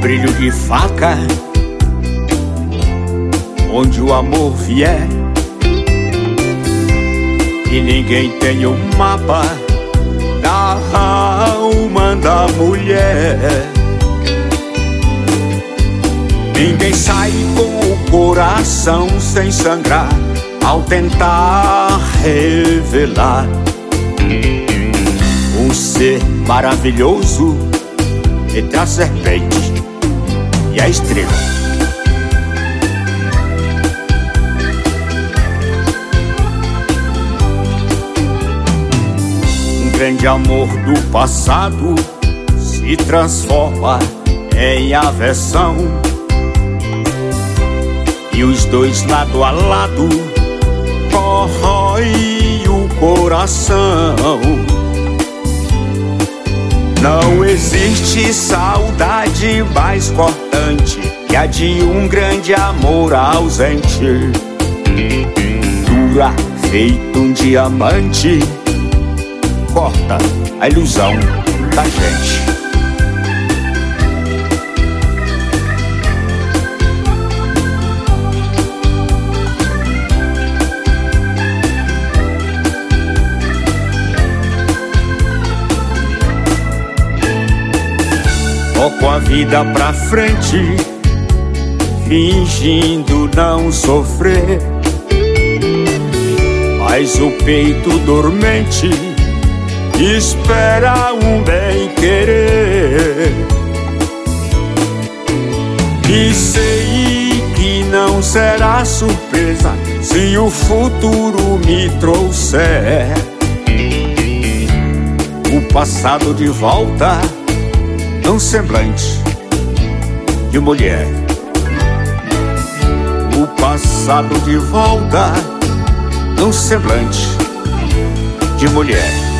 brilho de faca, onde o amor vier, e ninguém tem o mapa da alma da mulher. Ninguém sai com o coração sem sangrar ao tentar revelar um ser maravilhoso entre a serpente e a estrela. Um grande amor do passado se transforma em aversão, e os dois lado a lado corrói o coração. Não existe saudade mais cortante que a de um grande amor ausente. Dura feito um diamante, corta a ilusão da gente. Toco a vida pra frente, fingindo não sofrer, mas o peito dormente espera um bem-querer. E sei que não será surpresa se o futuro me trouxer o passado de volta num semblante de mulher. O passado de volta num semblante de mulher.